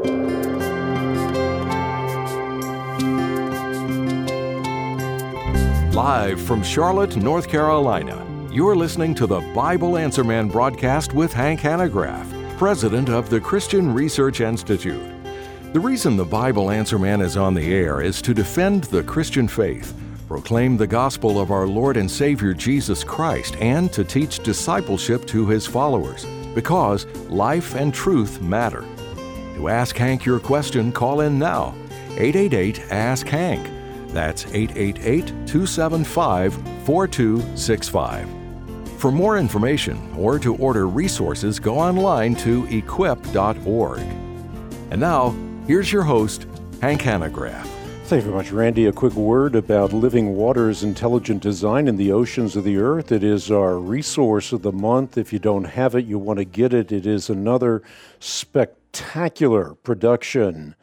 Live from Charlotte, North Carolina, you're listening to the Bible Answer Man broadcast with Hank Hanegraaff, president of the Christian Research Institute. The reason the Bible Answer Man is on the air is to defend the Christian faith, proclaim the gospel of our Lord and Savior Jesus Christ, and to teach discipleship to His followers, because life and truth matter. To ask Hank your question, call in now. 888-ASK-HANK. That's 888-275-4265. For more information or to order resources, go online to equip.org. And now, here's your host, Hank Hanegraaff. Thank you very much, Randy. A quick word about Living Waters Intelligent Design in the Oceans of the Earth. It is our resource of the month. If you don't have it, you want to get it. It is another spectacular production.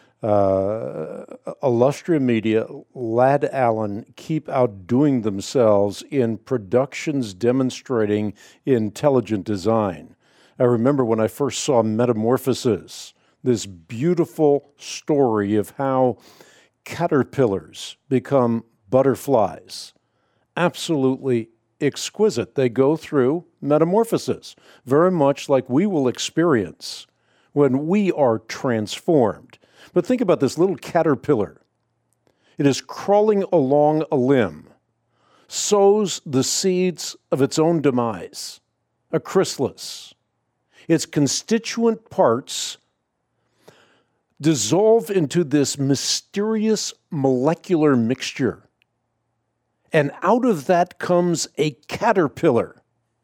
Illustria Media, Lad Allen keep outdoing themselves in productions demonstrating intelligent design. I remember when I first saw Metamorphosis, this beautiful story of how caterpillars become butterflies. Absolutely exquisite. They go through metamorphosis, very much like we will experience when we are transformed. But think about this little caterpillar. It is crawling along a limb, sows the seeds of its own demise, a chrysalis. Its constituent parts dissolve into this mysterious molecular mixture. And out of that comes a caterpillar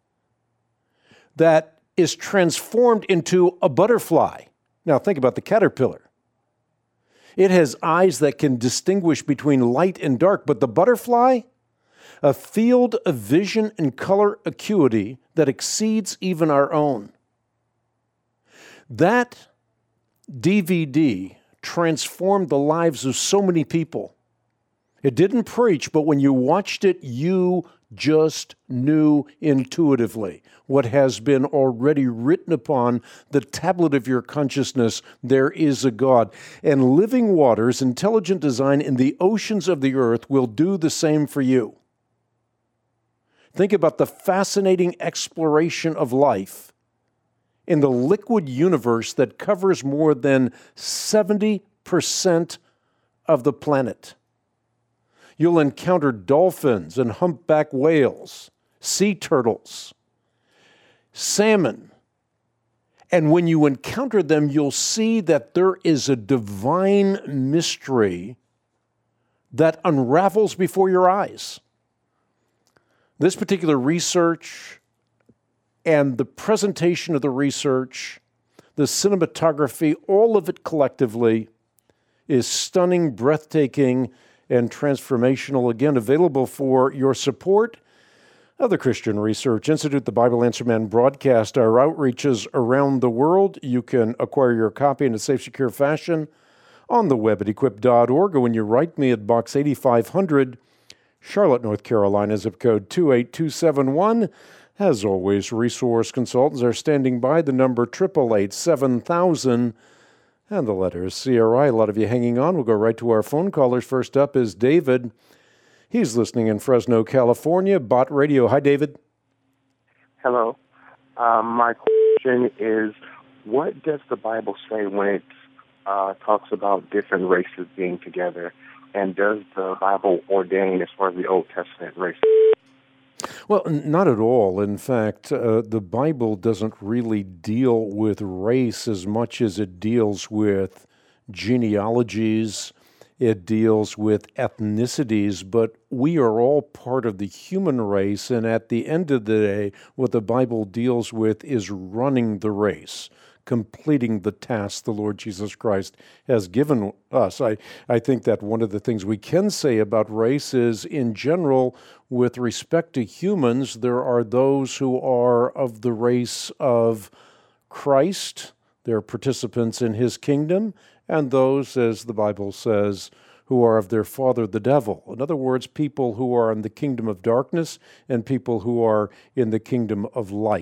that is transformed into a butterfly. Now think about the caterpillar. It has eyes that can distinguish between light and dark, but the butterfly, a field of vision and color acuity that exceeds even our own. That DVD transformed the lives of so many people. It didn't preach, but when you watched it, you just knew intuitively what has been already written upon the tablet of your consciousness. There is a God. And Living Waters, Intelligent Design in the Oceans of the Earth will do the same for you. Think about the fascinating exploration of life in the liquid universe that covers more than 70% of the planet. You'll encounter dolphins and humpback whales, sea turtles, salmon. And when you encounter them, you'll see that there is a divine mystery that unravels before your eyes. This particular research and the presentation of the research, the cinematography, all of it collectively is stunning, breathtaking, and transformational. Again, available for your support of the Christian Research Institute, the Bible Answer Man broadcast, our outreaches around the world. You can acquire your copy in a safe, secure fashion on the web at equip.org, or when you write me at Box 8500, Charlotte, North Carolina, zip code 28271. As always, resource consultants are standing by. The number 888-7000. And the letter is CRI. A lot of you hanging on. We'll go right to our phone callers. First up is David. He's listening in Fresno, California. Bot Radio. Hi, David. Hello. My question is, what does the Bible say when it talks about different races being together? And does the Bible ordain as far as the Old Testament races? Well, not at all. In fact, the Bible doesn't really deal with race as much as it deals with genealogies, it deals with ethnicities, but we are all part of the human race, and at the end of the day, what the Bible deals with is running the race, completing the task the Lord Jesus Christ has given us. I think that one of the things we can say about race is, in general, with respect to humans, there are those who are of the race of Christ, they're participants in His kingdom, and those, as the Bible says, who are of their father, the devil. In other words, people who are in the kingdom of darkness and people who are in the kingdom of light.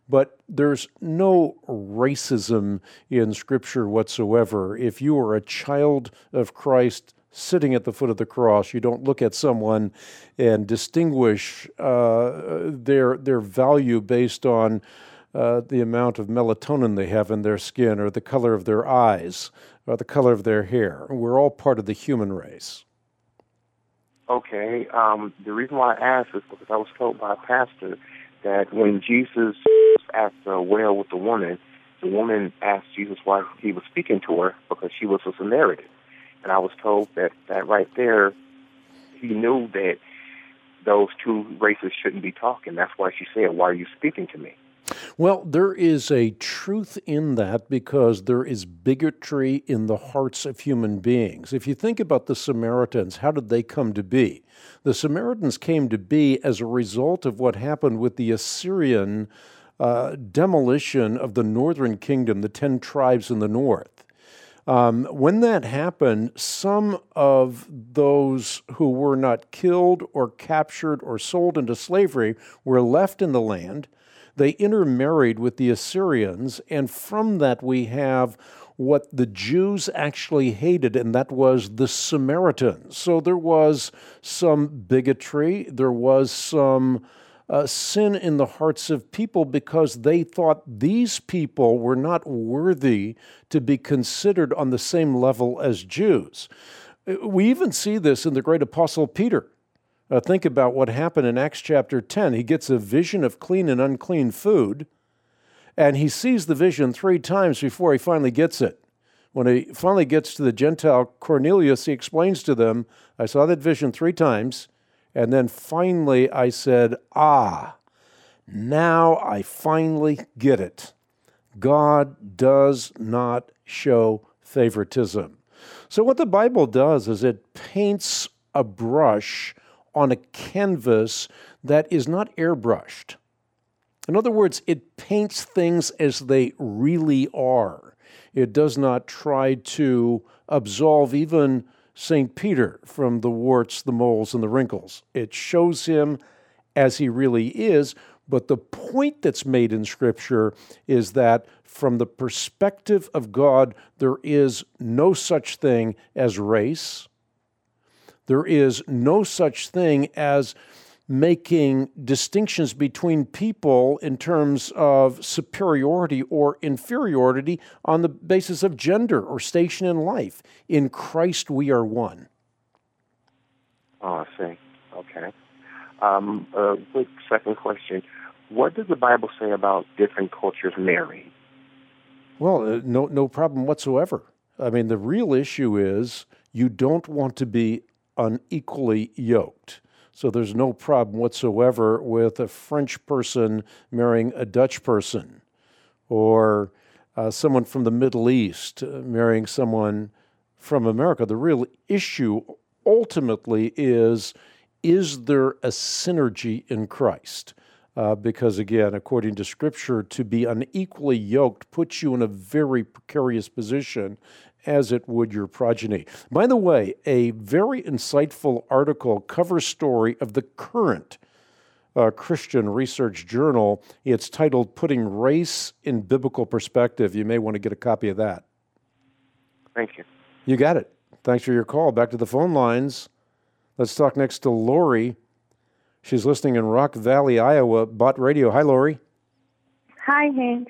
But there's no racism in Scripture whatsoever. If you are a child of Christ sitting at the foot of the cross, you don't look at someone and distinguish their value based on the amount of melatonin they have in their skin, or the color of their eyes, or the color of their hair. We're all part of the human race. Okay. The reason why I asked is because I was told by a pastor that when Jesus was at the well with the woman asked Jesus why he was speaking to her, because she was a Samaritan. And I was told that right there, he knew that those two races shouldn't be talking. That's why she said, "Why are you speaking to me?" Well, there is a truth in that, because there is bigotry in the hearts of human beings. If you think about the Samaritans, how did they come to be? The Samaritans came to be as a result of what happened with the Assyrian demolition of the northern kingdom, the 10 tribes in the north. When that happened, some of those who were not killed or captured or sold into slavery were left in the land. They intermarried with the Assyrians, and from that we have what the Jews actually hated, and that was the Samaritans. So there was some bigotry, there was some sin in the hearts of people, because they thought these people were not worthy to be considered on the same level as Jews. We even see this in the great apostle Peter. Think about what happened in Acts chapter 10. He gets a vision of clean and unclean food, and he sees the vision 3 times before he finally gets it. When he finally gets to the Gentile Cornelius, he explains to them, "I saw that vision 3 times, and then finally I said, now I finally get it. God does not show favoritism." So what the Bible does is it paints a brush on a canvas that is not airbrushed. In other words, it paints things as they really are. It does not try to absolve even St. Peter from the warts, the moles, and the wrinkles. It shows him as he really is, but the point that's made in Scripture is that from the perspective of God, there is no such thing as race. There is no such thing as making distinctions between people in terms of superiority or inferiority on the basis of gender or station in life. In Christ, we are one. Oh, I see. Okay. A quick second question. What does the Bible say about different cultures marrying? Well, no problem whatsoever. I mean, the real issue is you don't want to be unequally yoked. So there's no problem whatsoever with a French person marrying a Dutch person, or someone from the Middle East marrying someone from America. The real issue ultimately is there a synergy in Christ? Because again, according to Scripture, to be unequally yoked puts you in a very precarious position, as it would your progeny. By the way, a very insightful article, cover story of the current Christian Research Journal. It's titled "Putting Race in Biblical Perspective." You may want to get a copy of that. Thank you. You got it. Thanks for your call. Back to the phone lines. Let's talk next to Lori. She's listening in Rock Valley, Iowa, Bott Radio. Hi, Lori. Hi, Hank.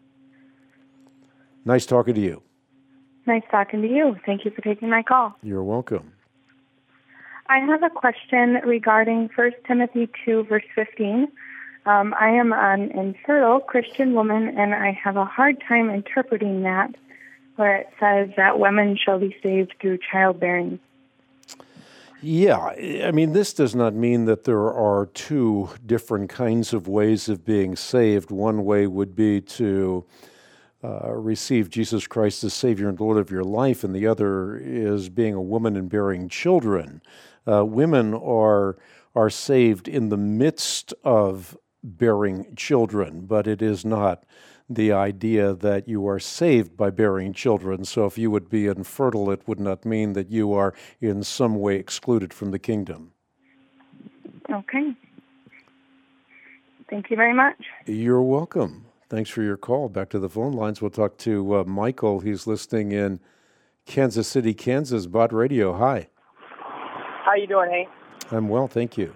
Nice talking to you. Nice talking to you. Thank you for taking my call. You're welcome. I have a question regarding 1 Timothy 2, verse 15. I am an infertile Christian woman, and I have a hard time interpreting that, where it says that women shall be saved through childbearing. Yeah, I mean, this does not mean that there are 2 different kinds of ways of being saved. One way would be to receive Jesus Christ as Savior and Lord of your life, and the other is being a woman and bearing children. Women are saved in the midst of bearing children, but it is not the idea that you are saved by bearing children. So if you would be infertile, it would not mean that you are in some way excluded from the kingdom. Okay. Thank you very much. You're welcome. Thanks for your call. Back to the phone lines. We'll talk to Michael. He's listening in Kansas City, Kansas, Bot Radio. Hi. How you doing, Hank? I'm well, thank you.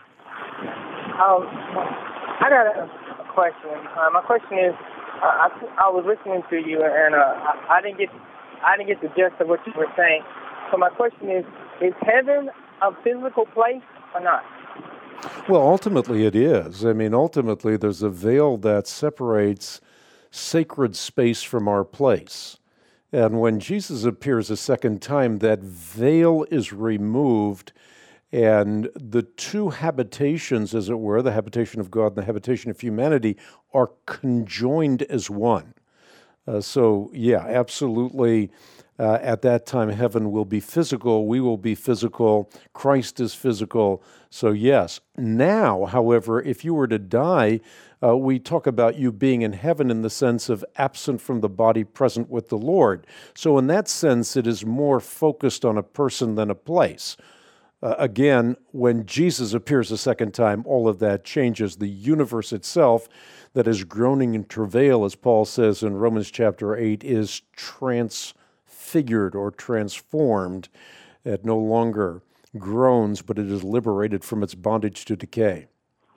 I got a question. My question is, I was listening to you, and I didn't get the gist of what you were saying. So my question is heaven a physical place or not? Well, ultimately it is. I mean, ultimately there's a veil that separates sacred space from our place. And when Jesus appears a second time, that veil is removed, and the two habitations, as it were, the habitation of God and the habitation of humanity, are conjoined as one. So, yeah, absolutely. At that time, heaven will be physical. We will be physical. Christ is physical. So, yes. Now, however, if you were to die, we talk about you being in heaven in the sense of absent from the body, present with the Lord. So, in that sense, it is more focused on a person than a place. Again, when Jesus appears a second time, all of that changes. The universe itself, that is groaning in travail, as Paul says in Romans chapter 8, is transfigured or transformed. It no longer groans, but it is liberated from its bondage to decay.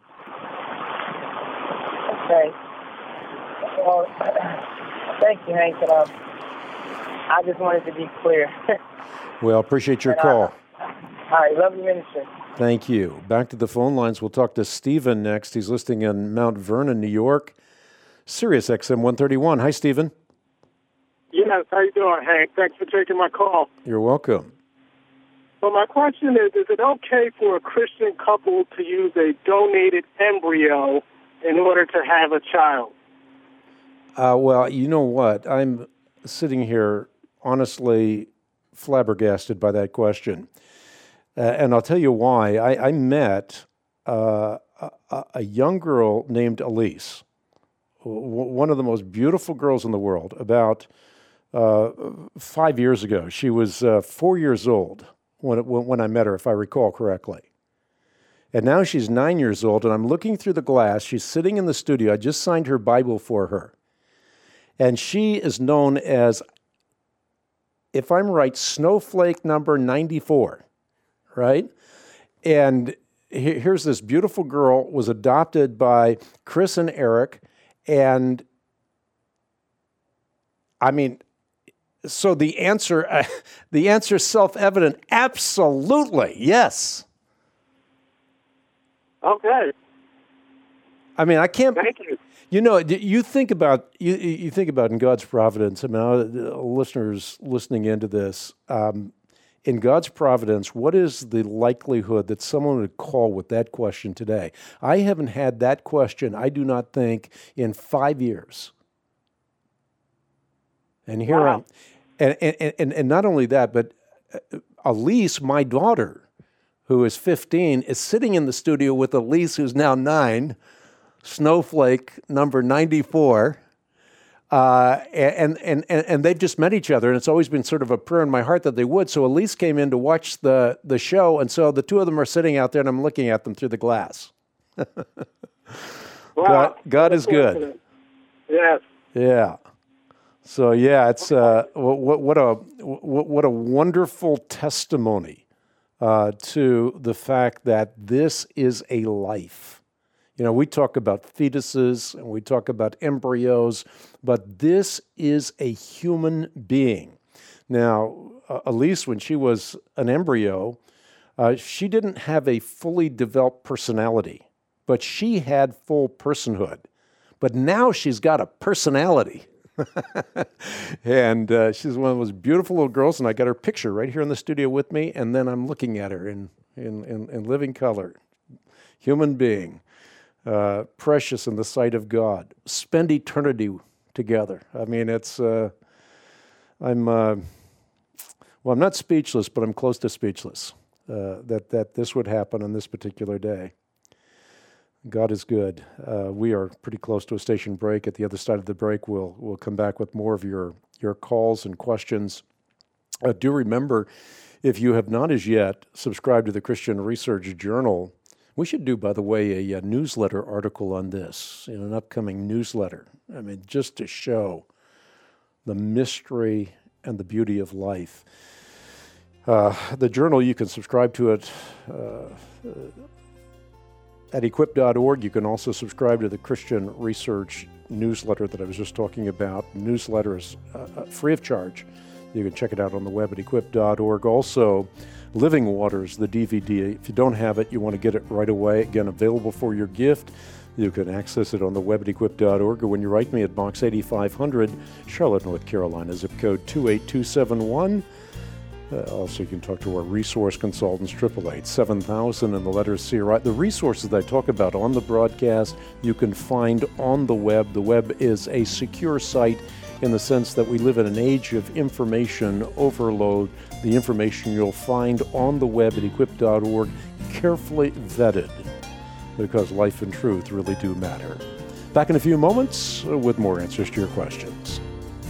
Okay. Well, thank you, Hank. I just wanted to be clear. Well, appreciate your call. All right, love your ministry. Thank you. Back to the phone lines. We'll talk to Stephen next. He's listening in Mount Vernon, New York. Sirius XM 131. Hi, Stephen. Yes, how you doing, Hank? Thanks for taking my call. You're welcome. So my question is it okay for a Christian couple to use a donated embryo in order to have a child? Well, you know what? I'm sitting here honestly flabbergasted by that question. And I'll tell you why. I met a young girl named Elise, one of the most beautiful girls in the world, about 5 years ago. She was 4 years old when I met her, if I recall correctly. And now she's 9 years old, and I'm looking through the glass. She's sitting in the studio. I just signed her Bible for her. And she is known as, if I'm right, Snowflake number 94. Right? And here's this beautiful girl, was adopted by Chris and Eric. And I mean, so the answer is self-evident. Absolutely. Yes. Okay. I mean, I can't. Thank you. You know, you think about you think about in God's providence. I mean, listeners listening into this, in God's providence, what is the likelihood that someone would call with that question today? I haven't had that question, I do not think, in 5 years. And here Wow. and not only that, but Elise, my daughter, who is 15, is sitting in the studio with Elise, who's now 9, Snowflake number 94. And they've just met each other, and it's always been sort of a prayer in my heart that they would. So Elise came in to watch the show, and so the two of them are sitting out there, and I'm looking at them through the glass. Wow. God is good. Yes. Yeah. So yeah, it's what a wonderful testimony to the fact that this is a life. You know, we talk about fetuses and we talk about embryos, but this is a human being. Now, Elise, when she was an embryo, she didn't have a fully developed personality, but she had full personhood. But now she's got a personality. And she's one of those beautiful little girls, and I got her picture right here in the studio with me, and then I'm looking at her in living color. Human being. Precious in the sight of God. Spend eternity together. I mean, it's, I'm not speechless, but I'm close to speechless that this would happen on this particular day. God is good. We are pretty close to a station break. At the other side of the break, we'll come back with more of your calls and questions. Do remember, if you have not as yet subscribed to the Christian Research Journal, We should do, by the way, a newsletter article on this in an upcoming newsletter. I mean, just to show the mystery and the beauty of life. The journal, you can subscribe to it at equip.org. You can also subscribe to the Christian Research newsletter that I was just talking about. Newsletter is free of charge. You can check it out on the web at equip.org. Also, Living Waters, the DVD. If you don't have it, you want to get it right away. Again, available for your gift. You can access it on the web at equip.org, or when you write me at Box 8500, Charlotte, North Carolina, zip code 28271. Also, you can talk to our resource consultants, 888-7000, and the letters CRI. The resources that I talk about on the broadcast, you can find on the web. The web is a secure site in the sense that we live in an age of information overload. The information you'll find on the web at equip.org, carefully vetted, because life and truth really do matter. Back in a few moments with more answers to your questions.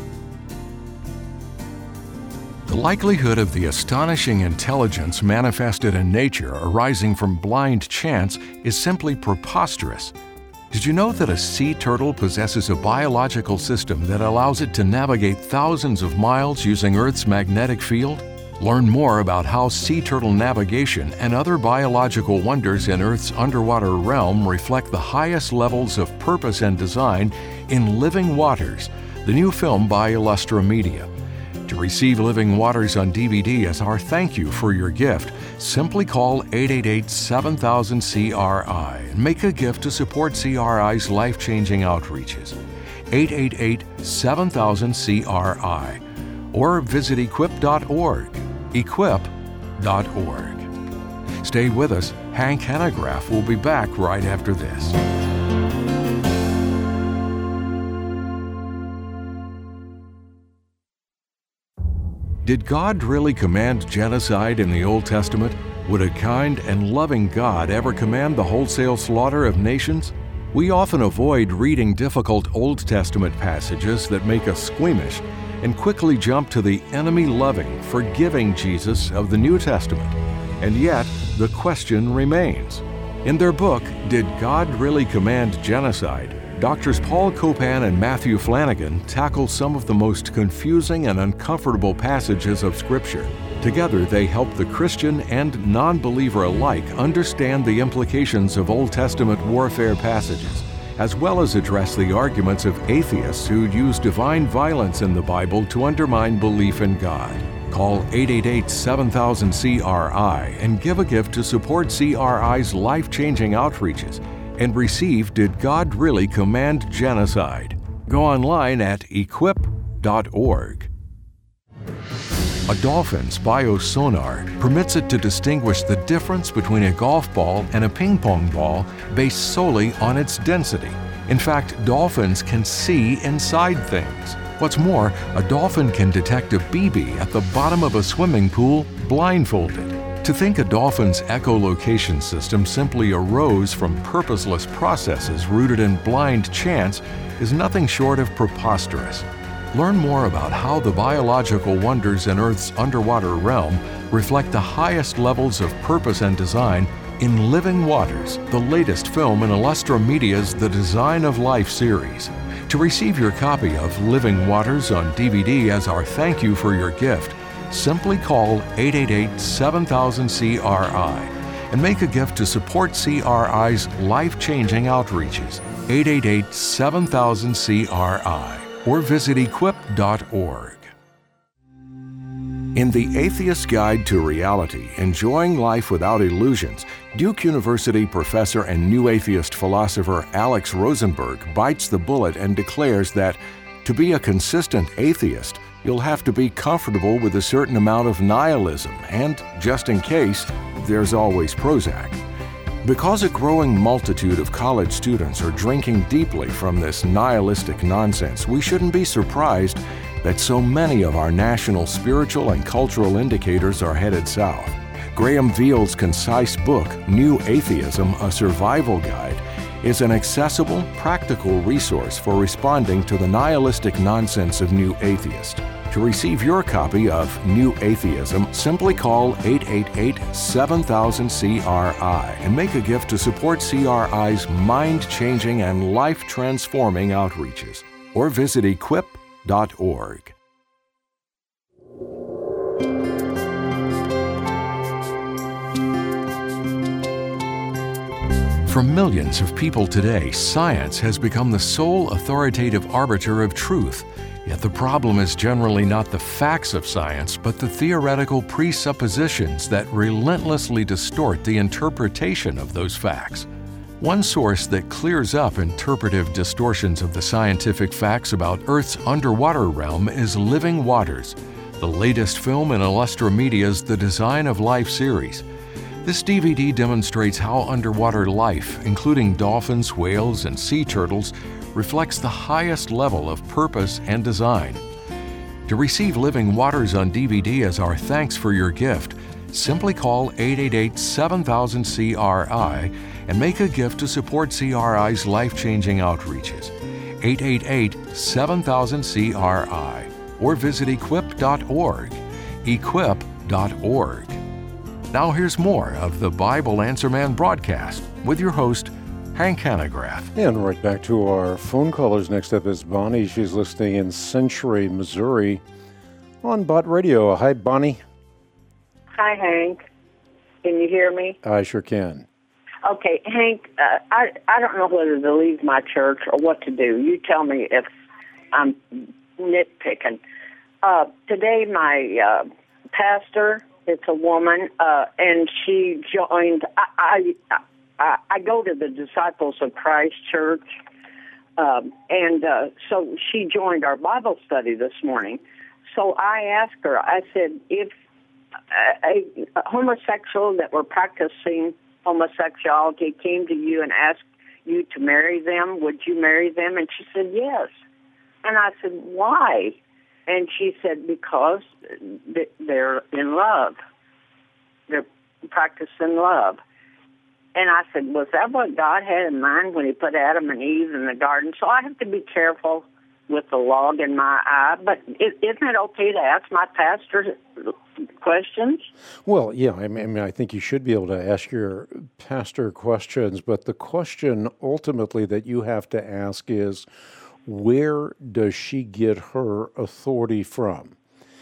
The likelihood of the astonishing intelligence manifested in nature arising from blind chance is simply preposterous. Did you know that a sea turtle possesses a biological system that allows it to navigate thousands of miles using Earth's magnetic field? Learn more about how sea turtle navigation and other biological wonders in Earth's underwater realm reflect the highest levels of purpose and design in Living Waters, the new film by Illustra Media. To receive Living Waters on DVD as our thank you for your gift, simply call 888-7000-CRI and make a gift to support CRI's life-changing outreaches. 888-7000-CRI, or visit equip.org. Equip.org. Stay with us. Hank Hanegraaff will be back right after this. Did God really command genocide in the Old Testament? Would a kind and loving God ever command the wholesale slaughter of nations? We often avoid reading difficult Old Testament passages that make us squeamish and quickly jump to the enemy-loving, forgiving Jesus of the New Testament. And yet, the question remains. In their book, Did God Really Command Genocide?, Doctors Paul Copan and Matthew Flanagan tackle some of the most confusing and uncomfortable passages of Scripture. Together, they help the Christian and non-believer alike understand the implications of Old Testament warfare passages, as well as address the arguments of atheists who use divine violence in the Bible to undermine belief in God. Call 888-7000-CRI and give a gift to support CRI's life-changing outreaches and receive Did God Really Command Genocide? Go online at equip.org. A dolphin's biosonar permits it to distinguish the difference between a golf ball and a ping pong ball based solely on its density. In fact, dolphins can see inside things. What's more, a dolphin can detect a BB at the bottom of a swimming pool blindfolded. To think a dolphin's echolocation system simply arose from purposeless processes rooted in blind chance is nothing short of preposterous. Learn more about how the biological wonders in Earth's underwater realm reflect the highest levels of purpose and design in Living Waters, the latest film in Illustra Media's The Design of Life series. To receive your copy of Living Waters on DVD as our thank you for your gift, simply call 888-7000-CRI and make a gift to support CRI's life-changing outreaches. 888-7000-CRI or visit equip.org. In The Atheist's Guide to Reality, Enjoying Life Without Illusions, Duke University professor and new atheist philosopher Alex Rosenberg bites the bullet and declares that to be a consistent atheist, you'll have to be comfortable with a certain amount of nihilism and, just in case, there's always Prozac. Because a growing multitude of college students are drinking deeply from this nihilistic nonsense, we shouldn't be surprised that so many of our national spiritual and cultural indicators are headed south. Graham Veal's concise book, New Atheism, A Survival Guide, is an accessible, practical resource for responding to the nihilistic nonsense of new atheists. To receive your copy of New Atheism, simply call 888-7000-CRI and make a gift to support CRI's mind-changing and life-transforming outreaches. Or visit equip.org. For millions of people today, science has become the sole authoritative arbiter of truth. Yet the problem is generally not the facts of science, but the theoretical presuppositions that relentlessly distort the interpretation of those facts. One source that clears up interpretive distortions of the scientific facts about Earth's underwater realm is Living Waters, the latest film in Illustra Media's The Design of Life series. This DVD demonstrates how underwater life, including dolphins, whales, and sea turtles, reflects the highest level of purpose and design. To receive Living Waters on DVD as our thanks for your gift, simply call 888-7000-CRI and make a gift to support CRI's life-changing outreaches. 888-7000-CRI or visit equip.org. Equip.org. Now here's more of the Bible Answer Man broadcast with your host, Hank Hanegraaff. And right back to our phone callers. Next up is Bonnie. She's listening in Century, Missouri on Bot Radio. Hi, Bonnie. Hi, Hank. Can you hear me? I sure can. Okay, Hank, I don't know whether to leave my church or what to do. You tell me if I'm nitpicking. Today, my pastor, it's a woman, and she joined. I go to the Disciples of Christ Church, and so she joined our Bible study this morning. So I asked her, I said, if a homosexual that were practicing homosexuality came to you and asked you to marry them, would you marry them? And she said, yes. And I said, why? And she said, because they're in love. They're practicing love. And I said, was that what God had in mind when he put Adam and Eve in the garden? So I have to be careful with the log in my eye. But isn't it okay to ask my pastor questions? Well, yeah, I mean, I think you should be able to ask your pastor questions. But the question ultimately that you have to ask is, where does she get her authority from?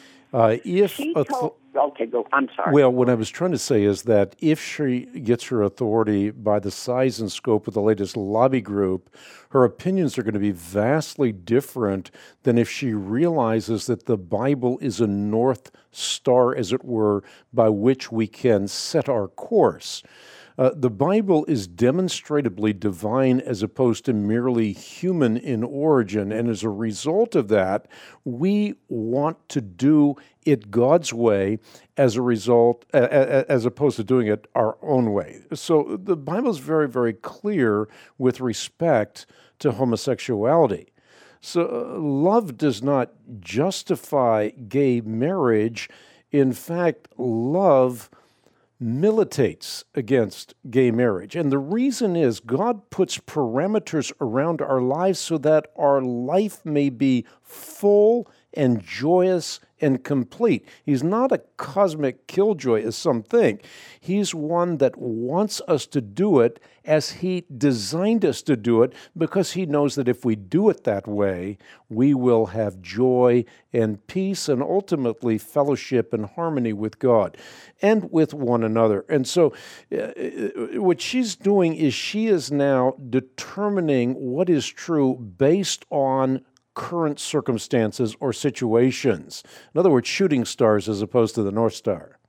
Okay, go. I'm sorry. Well, what I was trying to say is that if she gets her authority by the size and scope of the latest lobby group, her opinions are going to be vastly different than if she realizes that the Bible is a north star, as it were, by which we can set our course. The Bible is demonstrably divine as opposed to merely human in origin, and as a result of that, we want to do it God's way as opposed to doing it our own way. So the Bible is very, very clear with respect to homosexuality. So love does not justify gay marriage. In fact, love militates against gay marriage. And the reason is God puts parameters around our lives so that our life may be full and joyous and complete. He's not a cosmic killjoy, as some think. He's one that wants us to do it as he designed us to do it, because he knows that if we do it that way, we will have joy and peace and ultimately fellowship and harmony with God and with one another. And so what she's doing is she is now determining what is true based on current circumstances or situations. In other words, shooting stars as opposed to the North Star.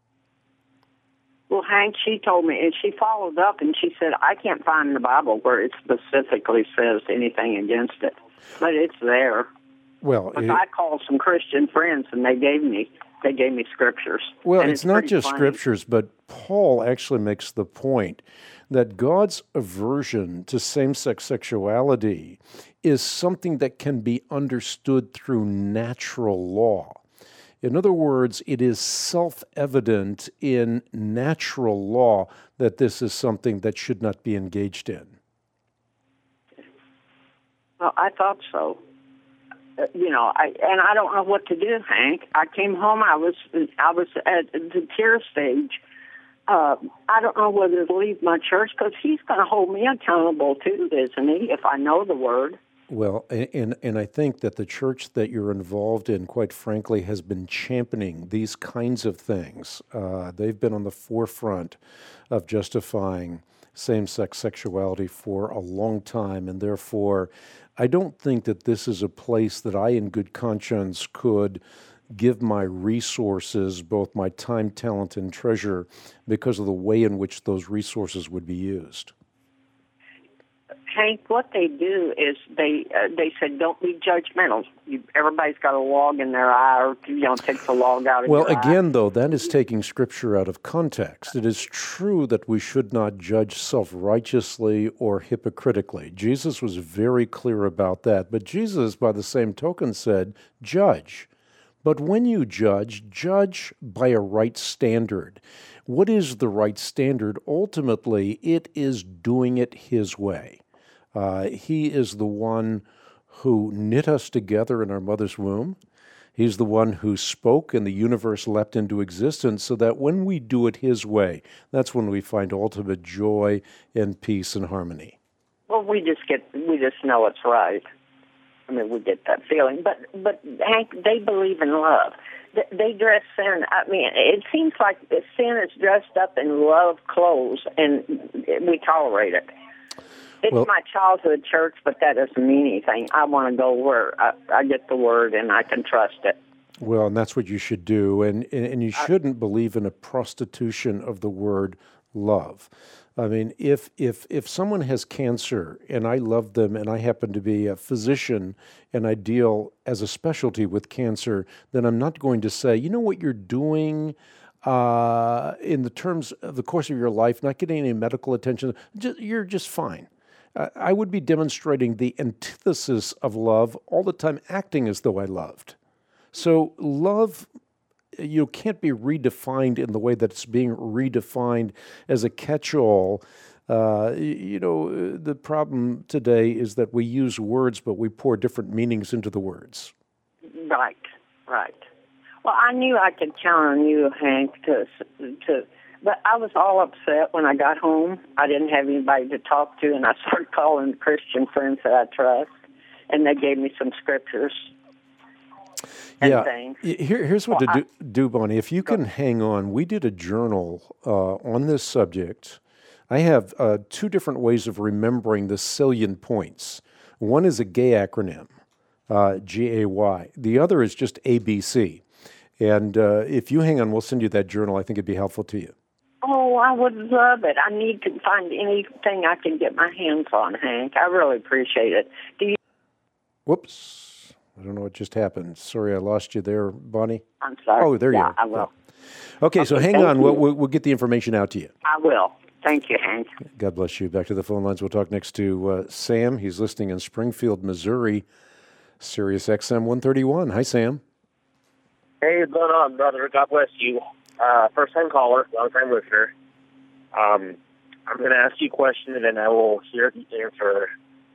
Well, Hank, she told me, and she followed up, and she said, I can't find in the Bible where it specifically says anything against it, but it's there. Well, I called some Christian friends, and they gave me scriptures. Well, it's not just scriptures, but Paul actually makes the point that God's aversion to same-sex sexuality is something that can be understood through natural law. In other words, it is self-evident in natural law that this is something that should not be engaged in. Well, I thought so. I don't know what to do, Hank. I came home. I was at the tear stage. I don't know whether to leave my church because he's going to hold me accountable too, isn't he? If I know the word. Well, and I think that the church that you're involved in, quite frankly, has been championing these kinds of things. They've been on the forefront of justifying same-sex sexuality for a long time, and therefore, I don't think that this is a place that I, in good conscience, could give my resources, both my time, talent, and treasure, because of the way in which those resources would be used. Hank, what they do is they said, don't be judgmental. Everybody's got a log in their eye, or take the log out of your eye. Well, again, though, that is taking Scripture out of context. It is true that we should not judge self-righteously or hypocritically. Jesus was very clear about that. But Jesus, by the same token, said, judge. But when you judge by a right standard. What is the right standard? Ultimately, it is doing it His way. He is the one who knit us together in our mother's womb. He's the one who spoke and the universe leapt into existence, so that when we do it His way, that's when we find ultimate joy and peace and harmony. Well, we just know it's right. I mean, we get that feeling. But Hank, they believe in love. They dress sin. I mean, it seems like sin is dressed up in love clothes, and we tolerate it. It's my childhood church, but that doesn't mean anything. I want to go where I get the word and I can trust it. Well, and that's what you should do. And you shouldn't believe in a prostitution of the word love. I mean, if someone has cancer and I love them and I happen to be a physician and I deal as a specialty with cancer, then I'm not going to say, you know what you're doing in the terms of the course of your life, not getting any medical attention, you're just fine. I would be demonstrating the antithesis of love all the time, acting as though I loved. So love, can't be redefined in the way that it's being redefined as a catch-all. The problem today is that we use words, but we pour different meanings into the words. Right. Well, I knew I could count on you, Hank, but I was all upset when I got home. I didn't have anybody to talk to, and I started calling Christian friends that I trust, and they gave me some scriptures. Here's what to do, Bonnie. If you can hang on, we did a journal on this subject. I have two different ways of remembering the salient points. One is a gay acronym, GAY. The other is just ABC. And if you hang on, we'll send you that journal. I think it'd be helpful to you. Oh, I would love it. I need to find anything I can get my hands on, Hank. I really appreciate it. Whoops. I don't know what just happened. Sorry, I lost you there, Bonnie. I'm sorry. Oh, there you are. I will. Okay, so hang on. We'll get the information out to you. I will. Thank you, Hank. God bless you. Back to the phone lines. We'll talk next to Sam. He's listening in Springfield, Missouri, Sirius XM 131. Hi, Sam. Hey, what's going on, brother? God bless you. First-time caller, long-time listener. I'm going to ask you a question, and then I will hear the answer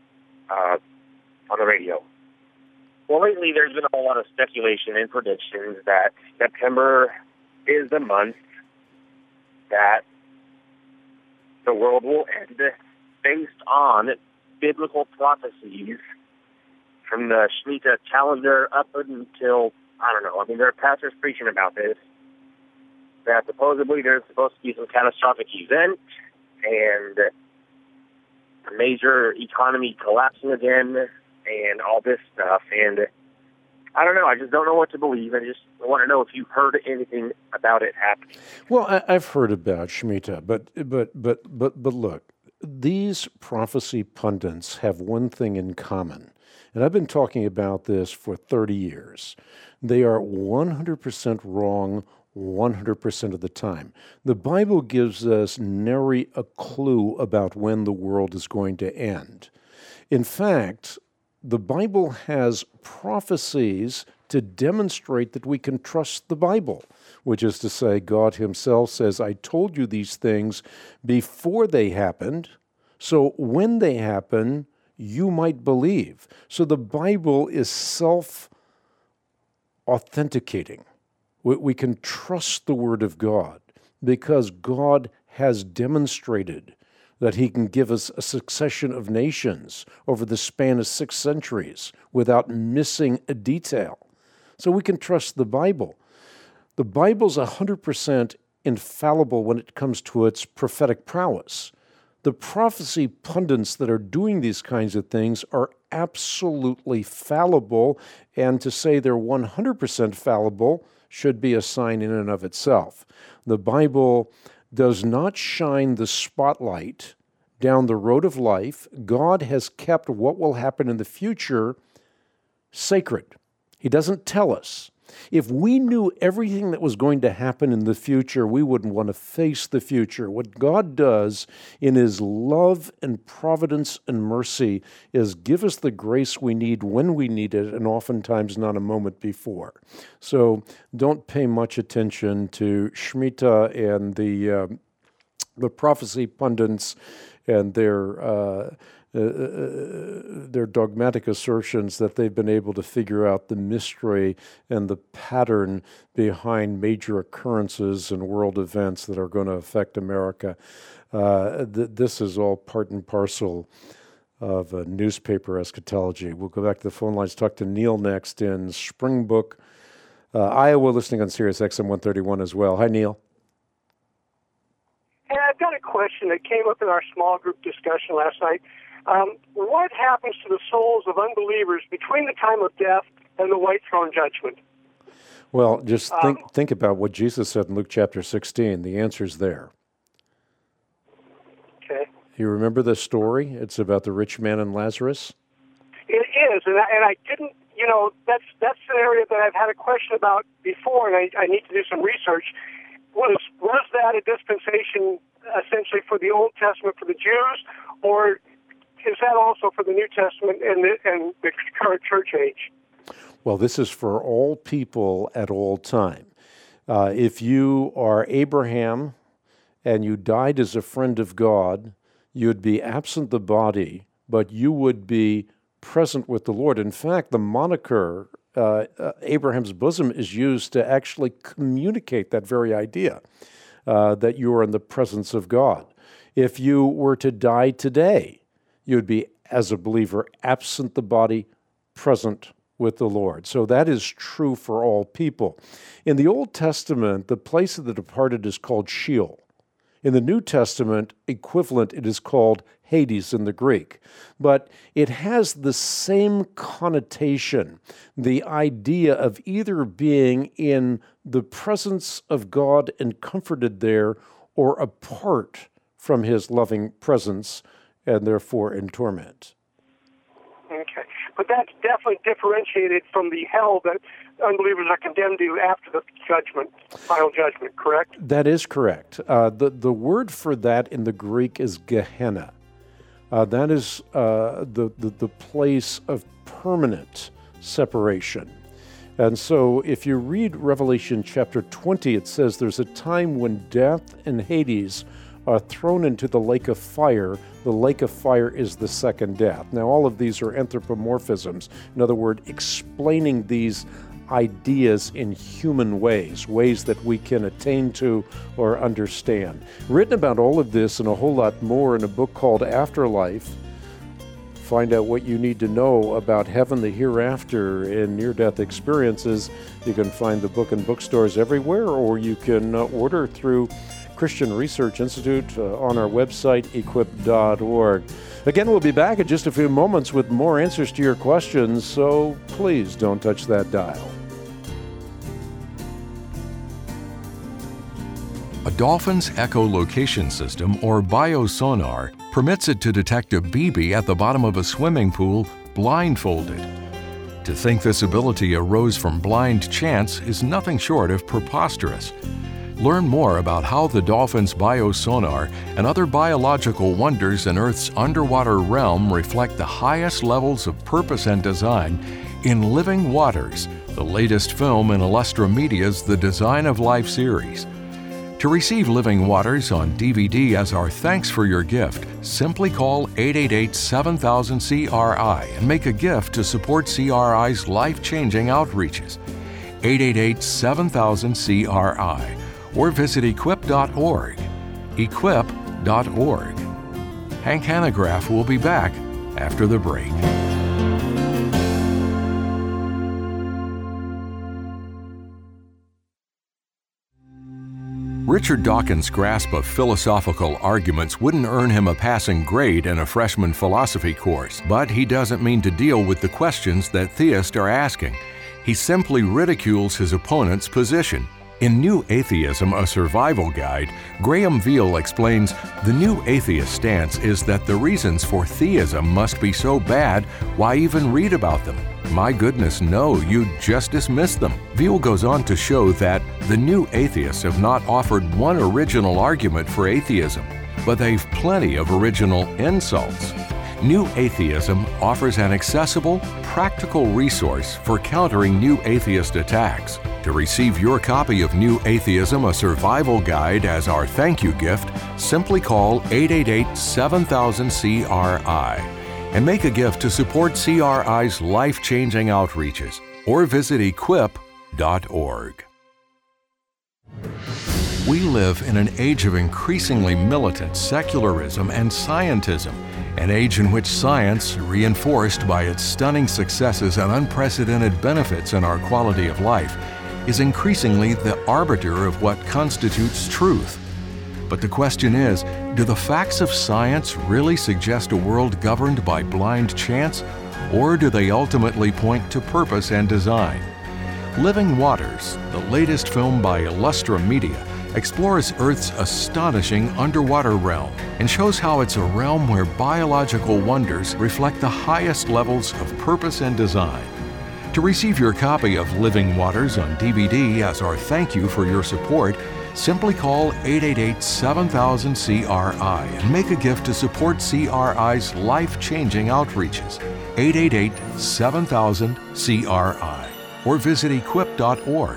on the radio. Well, lately there's been a whole lot of speculation and predictions that September is the month that the world will end based on biblical prophecies from the Shemitah calendar up until, I don't know, I mean, there are pastors preaching about this, that supposedly there's supposed to be some catastrophic event and a major economy collapsing again and all this stuff. And I don't know. I just don't know what to believe. I just want to know if you've heard anything about it happening. Well, I've heard about Shemitah, but look, these prophecy pundits have one thing in common, and I've been talking about this for 30 years. They are 100% wrong 100% of the time. The Bible gives us nary a clue about when the world is going to end. In fact, the Bible has prophecies to demonstrate that we can trust the Bible, which is to say, God Himself says, I told you these things before they happened, so when they happen, you might believe. So the Bible is self-authenticating. We can trust the Word of God because God has demonstrated that He can give us a succession of nations over the span of 6 centuries without missing a detail. So we can trust the Bible. The Bible's 100% infallible when it comes to its prophetic prowess. The prophecy pundits that are doing these kinds of things are absolutely fallible, and to say they're 100% fallible should be a sign in and of itself. The Bible does not shine the spotlight down the road of life. God has kept what will happen in the future sacred. He doesn't tell us. If we knew everything that was going to happen in the future, we wouldn't want to face the future. What God does in His love and providence and mercy is give us the grace we need when we need it, and oftentimes not a moment before. So don't pay much attention to Shemitah and the prophecy pundits and their dogmatic assertions that they've been able to figure out the mystery and the pattern behind major occurrences and world events that are going to affect America. This is all part and parcel of a newspaper eschatology. We'll go back to the phone lines, talk to Neil next in Springbrook, Iowa, listening on Sirius XM 131 as well. Hi, Neil. Hey, I've got a question that came up in our small group discussion last night. What happens to the souls of unbelievers between the time of death and the white throne judgment? Well, just think about what Jesus said in Luke chapter 16. The answer's there. Okay. You remember the story? It's about the rich man and Lazarus? It is, and I didn't, that's an area that I've had a question about before, and I need to do some research. Was that a dispensation essentially for the Old Testament for the Jews, or is that also for the New Testament and the current church age? Well, this is for all people at all time. If you are Abraham and you died as a friend of God, you'd be absent the body, but you would be present with the Lord. In fact, the moniker Abraham's bosom is used to actually communicate that very idea, that you are in the presence of God. If you were to die today, you would be, as a believer, absent the body, present with the Lord. So that is true for all people. In the Old Testament, the place of the departed is called Sheol. In the New Testament equivalent, it is called Hades in the Greek. But it has the same connotation, the idea of either being in the presence of God and comforted there, or apart from His loving presence, and therefore in torment. Okay. But that's definitely differentiated from the hell that unbelievers are condemned to after the judgment, final judgment, correct? That is correct. The word for that in the Greek is Gehenna. That is the place of permanent separation. And so if you read Revelation chapter 20, it says there's a time when death and Hades are thrown into the lake of fire. The lake of fire is the second death. Now, all of these are anthropomorphisms. In other words, explaining these ideas in human ways that we can attain to or understand. Written about all of this and a whole lot more in a book called Afterlife. Find out what you need to know about heaven, the hereafter, and near-death experiences. You can find the book in bookstores everywhere, or you can order through Christian Research Institute on our website, equip.org. Again, we'll be back in just a few moments with more answers to your questions, so please don't touch that dial. A dolphin's echolocation system, or biosonar, permits it to detect a BB at the bottom of a swimming pool blindfolded. To think this ability arose from blind chance is nothing short of preposterous. Learn more about how the dolphin's biosonar and other biological wonders in Earth's underwater realm reflect the highest levels of purpose and design in Living Waters, the latest film in Illustra Media's The Design of Life series. To receive Living Waters on DVD as our thanks for your gift, simply call 888-7000-CRI and make a gift to support CRI's life-changing outreaches. 888-7000-CRI or visit equip.org. Equip.org. Hank Hanegraaff will be back after the break. Richard Dawkins' grasp of philosophical arguments wouldn't earn him a passing grade in a freshman philosophy course, but he doesn't mean to deal with the questions that theists are asking. He simply ridicules his opponent's position. In New Atheism, a Survival Guide, Graham Veal explains the New Atheist stance is that the reasons for theism must be so bad, why even read about them? My goodness, no, you just dismiss them. Veal goes on to show that the New Atheists have not offered one original argument for atheism, but they've plenty of original insults. New Atheism offers an accessible, practical resource for countering New Atheist attacks. To receive your copy of New Atheism, a Survival Guide as our thank you gift, simply call 888-7000-CRI and make a gift to support CRI's life-changing outreaches or visit equip.org. We live in an age of increasingly militant secularism and scientism, an age in which science, reinforced by its stunning successes and unprecedented benefits in our quality of life, is increasingly the arbiter of what constitutes truth. But the question is, do the facts of science really suggest a world governed by blind chance, or do they ultimately point to purpose and design? Living Waters, the latest film by Illustra Media, explores Earth's astonishing underwater realm and shows how it's a realm where biological wonders reflect the highest levels of purpose and design. To receive your copy of Living Waters on DVD as our thank you for your support, simply call 888-7000-CRI and make a gift to support CRI's life-changing outreaches. 888-7000-CRI or visit equip.org.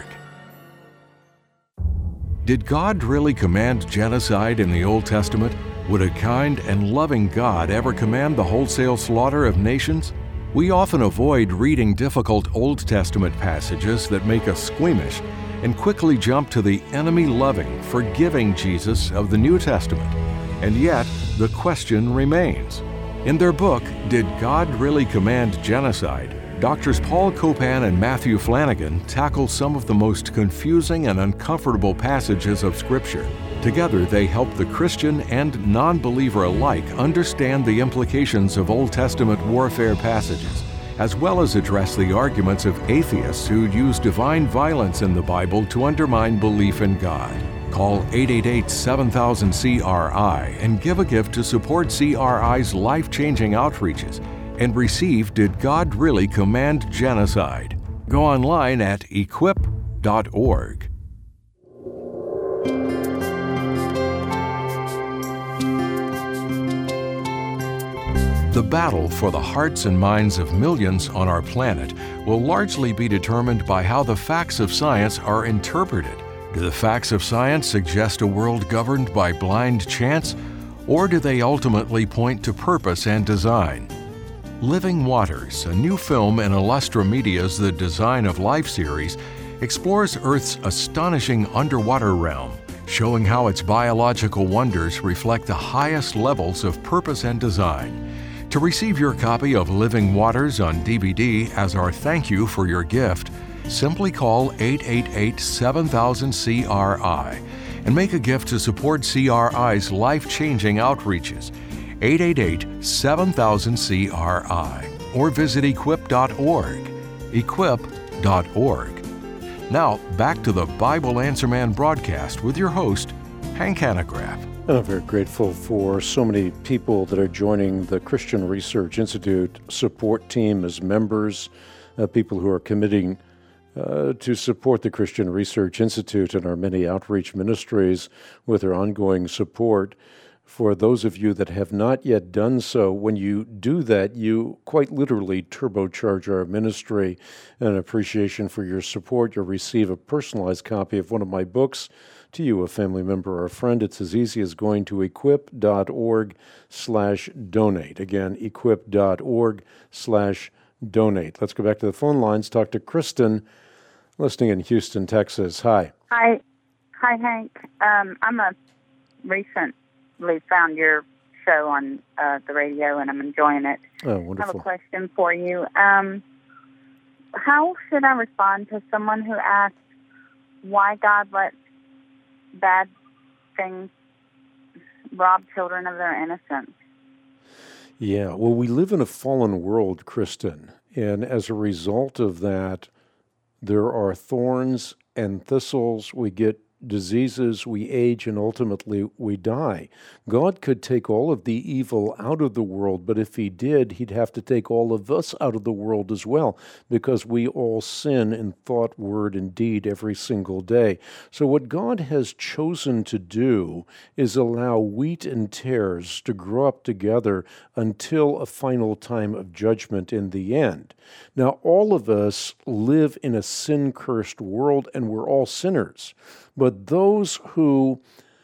Did God really command genocide in the Old Testament? Would a kind and loving God ever command the wholesale slaughter of nations? We often avoid reading difficult Old Testament passages that make us squeamish and quickly jump to the enemy-loving, forgiving Jesus of the New Testament. And yet, the question remains. In their book, Did God Really Command Genocide?, Doctors Paul Copan and Matthew Flanagan tackle some of the most confusing and uncomfortable passages of Scripture. Together, they help the Christian and non-believer alike understand the implications of Old Testament warfare passages, as well as address the arguments of atheists who use divine violence in the Bible to undermine belief in God. Call 888-7000-CRI and give a gift to support CRI's life-changing outreaches and receive Did God Really Command Genocide? Go online at equip.org. The battle for the hearts and minds of millions on our planet will largely be determined by how the facts of science are interpreted. Do the facts of science suggest a world governed by blind chance, or do they ultimately point to purpose and design? Living Waters, a new film in Illustra Media's The Design of Life series, explores Earth's astonishing underwater realm, showing how its biological wonders reflect the highest levels of purpose and design. To receive your copy of Living Waters on DVD as our thank you for your gift, simply call 888-7000-CRI and make a gift to support CRI's life-changing outreaches. 888-7000-CRI or visit equip.org. Equip.org. Now, back to the Bible Answer Man broadcast with your host, Hank Hanegraaff. I'm very grateful for so many people that are joining the Christian Research Institute support team as members, people who are committing to support the Christian Research Institute and our many outreach ministries with their ongoing support. For those of you that have not yet done so, when you do that, you quite literally turbocharge our ministry. And an appreciation for your support, you'll receive a personalized copy of one of my books to you, a family member or a friend. It's as easy as going to equip.org/donate. Again, equip.org/donate. Let's go back to the phone lines. Talk to Kristen, listening in Houston, Texas. Hi. Hi, Hank. I'm a recently found your show on the radio, and I'm enjoying it. Oh, wonderful. I have a question for you. How should I respond to someone who asks why God lets bad things rob children of their innocence? Yeah, well, we live in a fallen world, Kristen, and as a result of that, there are thorns and thistles. We get diseases, we age, and ultimately we die. God could take all of the evil out of the world, but if he did, he'd have to take all of us out of the world as well, because we all sin in thought, word, and deed every single day. So what God has chosen to do is allow wheat and tares to grow up together until a final time of judgment in the end. Now, all of us live in a sin-cursed world, and we're all sinners. But those who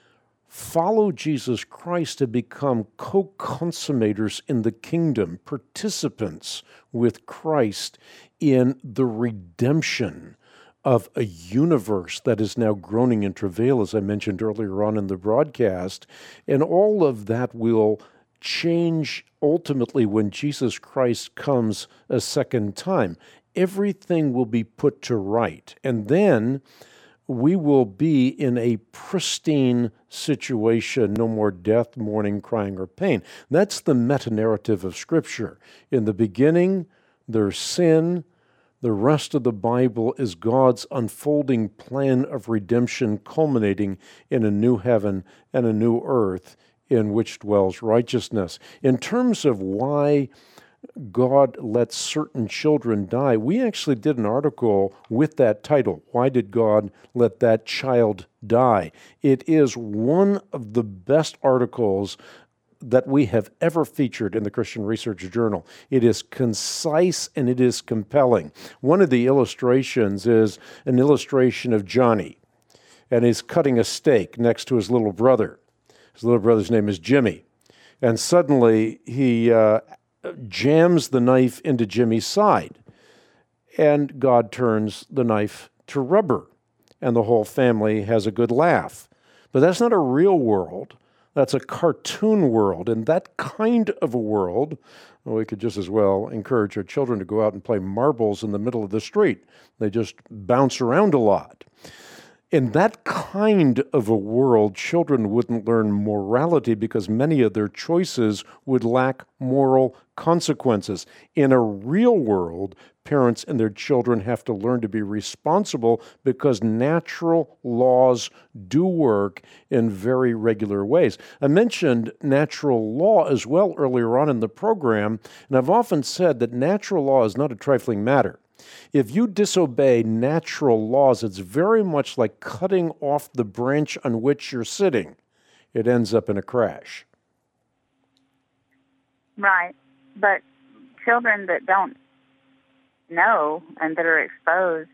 follow Jesus Christ have become co-consummators in the kingdom, participants with Christ in the redemption of a universe that is now groaning in travail, as I mentioned earlier on in the broadcast. And all of that will change ultimately when Jesus Christ comes a second time. Everything will be put to right. And then we will be in a pristine situation, no more death, mourning, crying, or pain. That's the meta-narrative of Scripture. In the beginning, there's sin. The rest of the Bible is God's unfolding plan of redemption, culminating in a new heaven and a new earth in which dwells righteousness. In terms of why God lets certain children die, we actually did an article with that title, Why Did God Let That Child Die? It is one of the best articles that we have ever featured in the Christian Research Journal. It is concise and it is compelling. One of the illustrations is an illustration of Johnny, and he's cutting a steak next to his little brother. His little brother's name is Jimmy. And suddenly he jams the knife into Jimmy's side, and God turns the knife to rubber, and the whole family has a good laugh. But that's not a real world. That's a cartoon world, and that kind of a world, well, we could just as well encourage our children to go out and play marbles in the middle of the street. They just bounce around a lot. In that kind of a world, children wouldn't learn morality because many of their choices would lack moral consequences. In a real world, parents and their children have to learn to be responsible because natural laws do work in very regular ways. I mentioned natural law as well earlier on in the program, and I've often said that natural law is not a trifling matter. If you disobey natural laws, it's very much like cutting off the branch on which you're sitting. It ends up in a crash. Right. But children that don't know and that are exposed,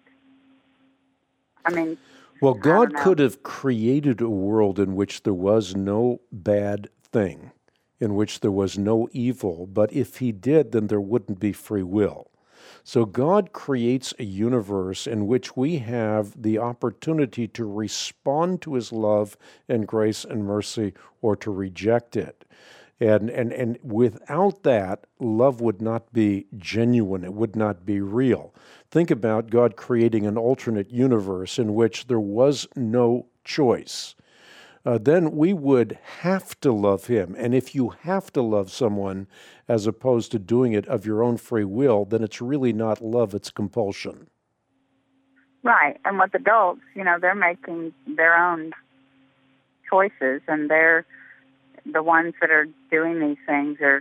Well, God could have created a world in which there was no bad thing, in which there was no evil, but if he did, then there wouldn't be free will. So God creates a universe in which we have the opportunity to respond to his love and grace and mercy or to reject it. And without that, love would not be genuine. It would not be real. Think about God creating an alternate universe in which there was no choice. Then we would have to love him. And if you have to love someone as opposed to doing it of your own free will, then it's really not love, it's compulsion. Right. And with adults, they're making their own choices, and they're the ones that are doing these things are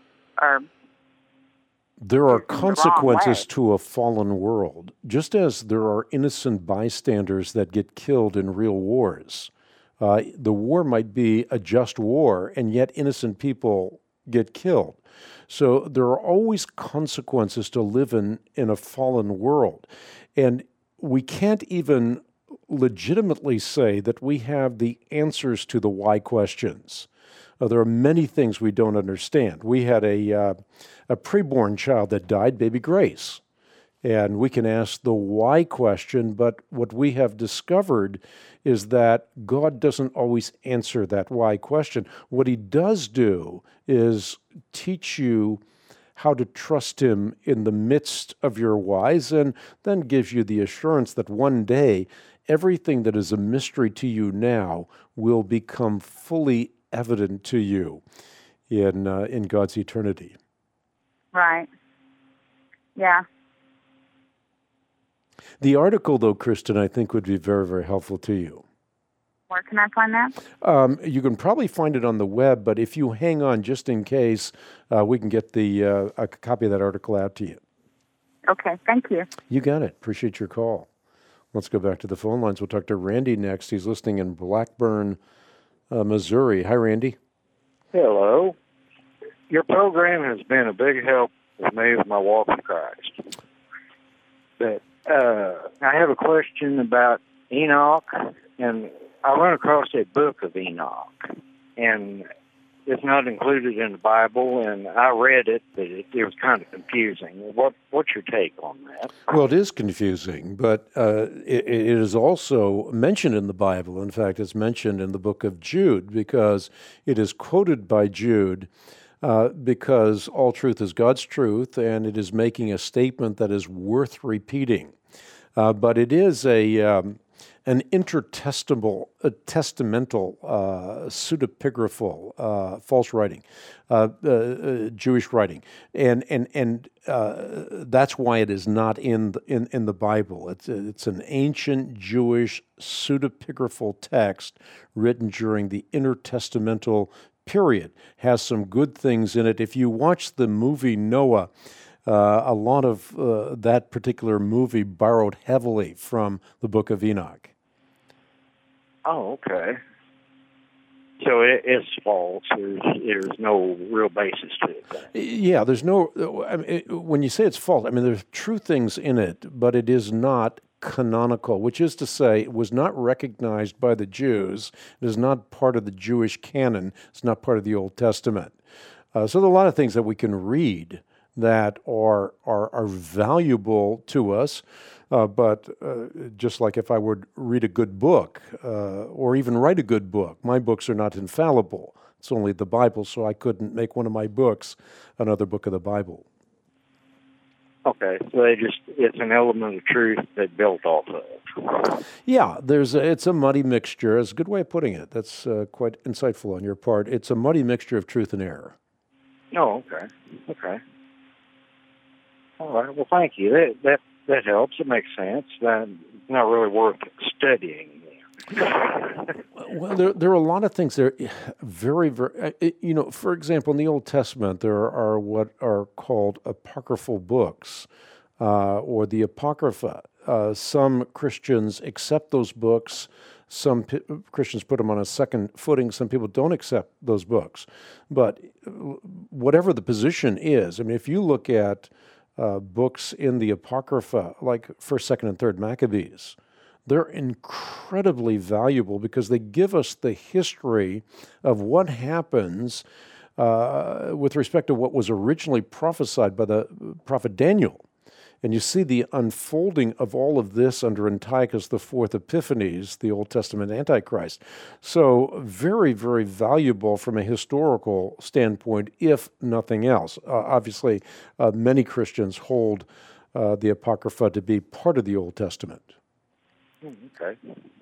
there are consequences to a fallen world, just as there are innocent bystanders that get killed in real wars. The war might be a just war, and yet innocent people get killed. So there are always consequences to live in a fallen world. And we can't even legitimately say that we have the answers to the why questions. There are many things we don't understand. We had a preborn child that died, baby Grace. And we can ask the why question, but what we have discovered is that God doesn't always answer that why question. What he does do is teach you how to trust him in the midst of your whys, and then gives you the assurance that one day everything that is a mystery to you now will become fully evident to you in God's eternity. Right. Yeah. The article, though, Kristen, I think would be very, very helpful to you. Where can I find that? You can probably find it on the web, but if you hang on just in case, we can get a copy of that article out to you. Okay, thank you. You got it. Appreciate your call. Let's go back to the phone lines. We'll talk to Randy next. He's listening in Blackburn, Missouri. Hi, Randy. Hello. Your program has been a big help with me with my walk with Christ. But I have a question about Enoch, and I run across a book of Enoch, and it's not included in the Bible, and I read it, but it was kind of confusing. What's your take on that? Well, it is confusing, but it is also mentioned in the Bible. In fact, it's mentioned in the book of Jude, because it is quoted by Jude, because all truth is God's truth, and it is making a statement that is worth repeating. But it is an intertestamental, pseudepigraphal, false writing, Jewish writing, and that's why it is not in the Bible. It's an ancient Jewish pseudepigraphal text written during the intertestamental period. Has some good things in it. If you watch the movie Noah, a lot of that particular movie borrowed heavily from the Book of Enoch. Oh, okay. So it is false. There's no real basis to it. Yeah, there's no. I mean, when you say it's false, I mean there's true things in it, but it is not canonical, which is to say, it was not recognized by the Jews. It is not part of the Jewish canon. It's not part of the Old Testament. So there are a lot of things that we can read that are valuable to us, but just like if I would read a good book or even write a good book, my books are not infallible. It's only the Bible, so I couldn't make one of my books another book of the Bible. Okay, so it's an element of truth they built off of. Yeah, it's a muddy mixture. It's a good way of putting it. That's quite insightful on your part. It's a muddy mixture of truth and error. Oh, okay. All right. Well, thank you. That helps. It makes sense. That's not really worth studying. Well, there are a lot of things there. Very, very. For example, in the Old Testament, there are what are called apocryphal books, or the Apocrypha. Some Christians accept those books. Some Christians put them on a second footing. Some people don't accept those books. But whatever the position is, I mean, if you look at books in the Apocrypha, like 1st, 2nd, and 3rd Maccabees, they're incredibly valuable because they give us the history of what happens with respect to what was originally prophesied by the prophet Daniel. And you see the unfolding of all of this under Antiochus IV Epiphanes, the Old Testament Antichrist. So very, very valuable from a historical standpoint, if nothing else. Obviously, many Christians hold the Apocrypha to be part of the Old Testament. Okay.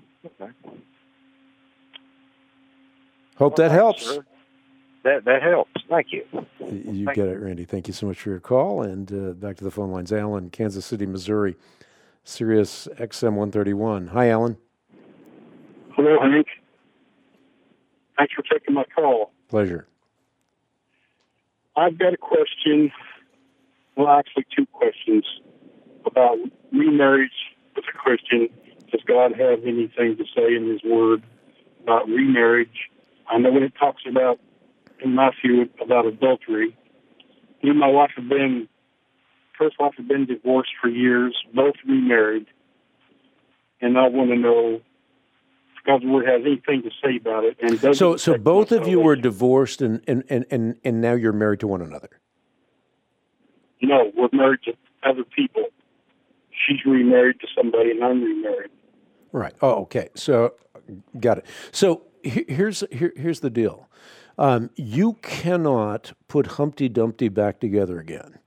Hope that helps. Sure. That helps. Thank you. You get it, Randy. Thank you so much for your call. And back to the phone lines. Alan, Kansas City, Missouri, Sirius XM 131. Hi, Alan. Hello, Hank. Thanks for taking my call. Pleasure. I've got a question, well, actually two questions, about remarriage with a Christian. Does God have anything to say in His Word about remarriage. I know when it talks about in Matthew about adultery. Me and my wife first wife had been divorced for years, both remarried, and I want to know if God's Word has anything to say about it. And so both of you were divorced, and now you're married to one another. No, we're married to other people. She's remarried to somebody, and I'm remarried. Right. Oh, okay. So, got it. So here's the deal. You cannot put Humpty Dumpty back together again.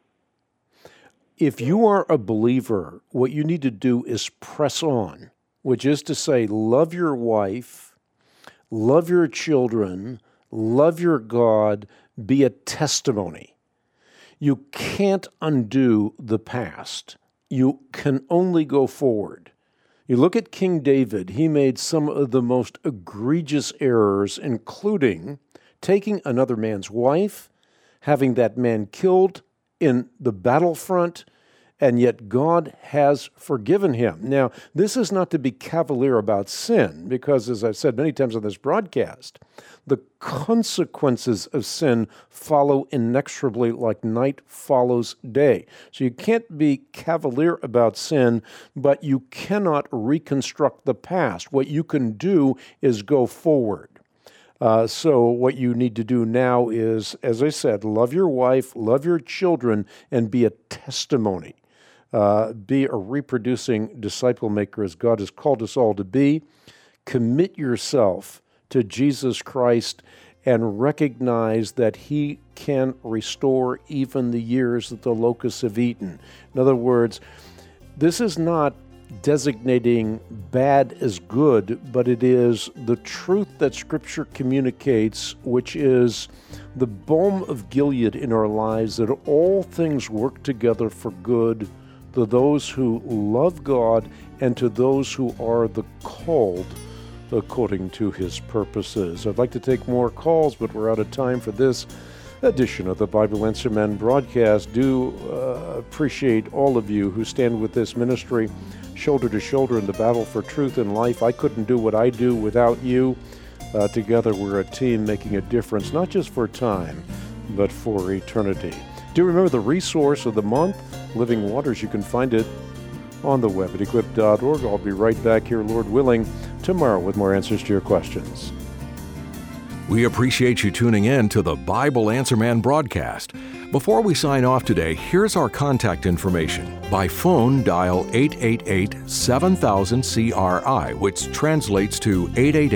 If you are a believer, what you need to do is press on, which is to say, love your wife, love your children, love your God, be a testimony. You can't undo the past. You can only go forward. You look at King David, he made some of the most egregious errors, including taking another man's wife, having that man killed in the battlefront, and yet God has forgiven him. Now, this is not to be cavalier about sin, because as I've said many times on this broadcast, the consequences of sin follow inexorably like night follows day. So you can't be cavalier about sin, but you cannot reconstruct the past. What you can do is go forward. So what you need to do now is, as I said, love your wife, love your children, and be a testimony. Be a reproducing disciple maker as God has called us all to be. Commit yourself to Jesus Christ and recognize that He can restore even the years that the locusts have eaten. In other words, this is not designating bad as good, but it is the truth that Scripture communicates, which is the balm of Gilead in our lives, that all things work together for good to those who love God and to those who are the called according to His purposes. I'd like to take more calls, but we're out of time for this edition of the Bible Answer Man broadcast. Do appreciate all of you who stand with this ministry shoulder to shoulder in the battle for truth in life. I couldn't do what I do without you. Together we're a team making a difference, not just for time, but for eternity. Do remember the resource of the month, Living Waters. You can find it on the web at equip.org. I'll be right back here, Lord willing, tomorrow with more answers to your questions. We appreciate you tuning in to the Bible Answer Man broadcast. Before we sign off today, here's our contact information. By phone, dial 888-7000-CRI, which translates to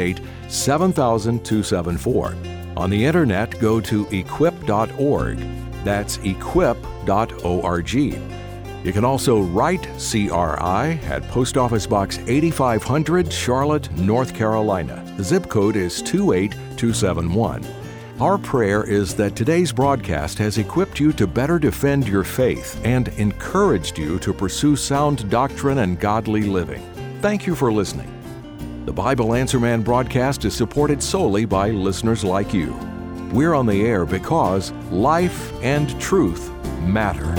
888-7000-274. On the internet, go to equip.org. That's equip.org. You can also write CRI at Post Office Box 8500, Charlotte, North Carolina. The zip code is 28271. Our prayer is that today's broadcast has equipped you to better defend your faith and encouraged you to pursue sound doctrine and godly living. Thank you for listening. The Bible Answer Man broadcast is supported solely by listeners like you. We're on the air because life and truth matter.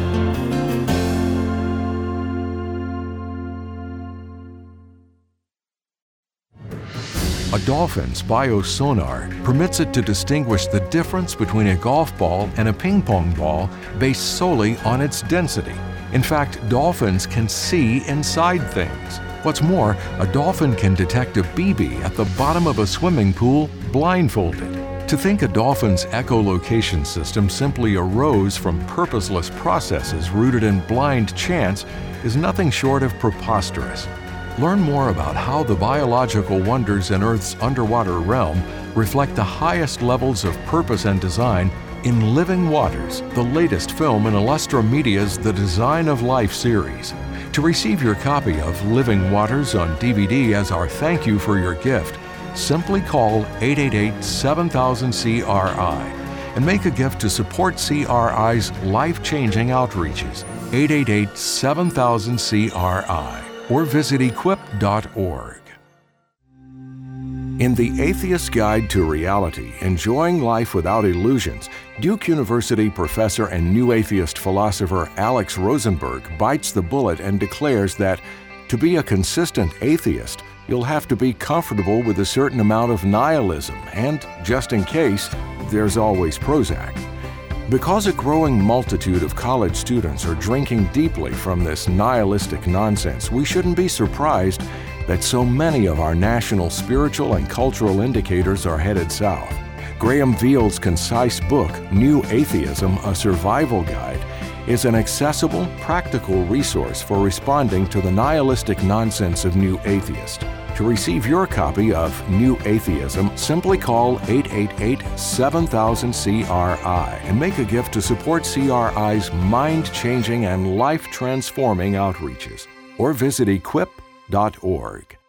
A dolphin's biosonar permits it to distinguish the difference between a golf ball and a ping pong ball based solely on its density. In fact, dolphins can see inside things. What's more, a dolphin can detect a BB at the bottom of a swimming pool blindfolded. To think a dolphin's echolocation system simply arose from purposeless processes rooted in blind chance is nothing short of preposterous. Learn more about how the biological wonders in Earth's underwater realm reflect the highest levels of purpose and design in Living Waters, the latest film in Illustra Media's The Design of Life series. To receive your copy of Living Waters on DVD as our thank you for your gift, simply call 888-7000-CRI and make a gift to support CRI's life-changing outreaches. 888-7000-CRI. Or visit equip.org. In The Atheist's Guide to Reality, Enjoying Life Without Illusions, Duke University professor and new atheist philosopher Alex Rosenberg bites the bullet and declares that to be a consistent atheist, You'll have to be comfortable with a certain amount of nihilism, and just in case, there's always Prozac. Because a growing multitude of college students are drinking deeply from this nihilistic nonsense, we shouldn't be surprised that so many of our national spiritual and cultural indicators are headed south. Graham Veal's concise book, New Atheism, A Survival Guide, is an accessible, practical resource for responding to the nihilistic nonsense of New Atheist. To receive your copy of New Atheism, simply call 888-7000-CRI and make a gift to support CRI's mind-changing and life-transforming outreaches, or visit equip.org.